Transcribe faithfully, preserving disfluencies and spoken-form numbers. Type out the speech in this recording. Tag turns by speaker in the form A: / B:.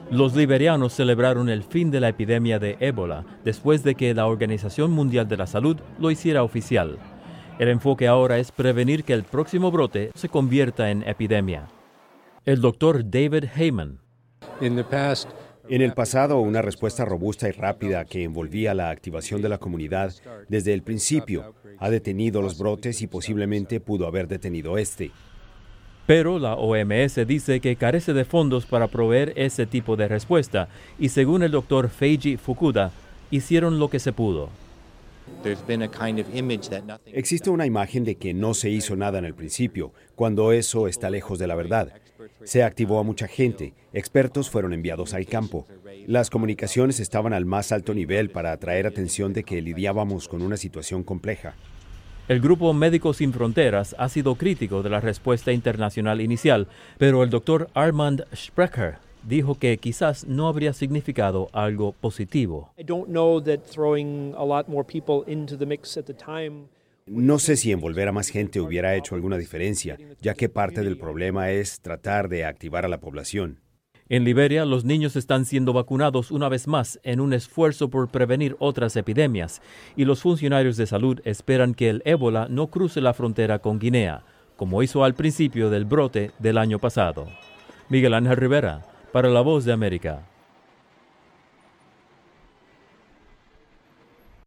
A: Los liberianos celebraron el fin de la epidemia de ébola después de que la Organización Mundial de la Salud lo hiciera oficial. El enfoque ahora es prevenir que el próximo brote se convierta en epidemia. El doctor David Heyman.
B: En el pasado, una respuesta robusta y rápida que envolvía la activación de la comunidad desde el principio ha detenido los brotes y posiblemente pudo haber detenido este.
A: Pero la O M S dice que carece de fondos para proveer ese tipo de respuesta y según el doctor Feiji Fukuda, hicieron lo que se pudo.
B: Existe una imagen de que no se hizo nada en el principio, cuando eso está lejos de la verdad. Se activó a mucha gente, expertos fueron enviados al campo. Las comunicaciones estaban al más alto nivel para atraer atención de que lidiábamos con una situación compleja.
A: El grupo Médicos Sin Fronteras ha sido crítico de la respuesta internacional inicial, pero el doctor Armand Sprecher dijo que quizás no habría significado algo positivo.
B: No sé si envolver a más gente hubiera hecho alguna diferencia, ya que parte del problema es tratar de activar a la población.
A: En Liberia, los niños están siendo vacunados una vez más en un esfuerzo por prevenir otras epidemias, y los funcionarios de salud esperan que el ébola no cruce la frontera con Guinea, como hizo al principio del brote del año pasado. Miguel Ángel Rivera, para La Voz de América.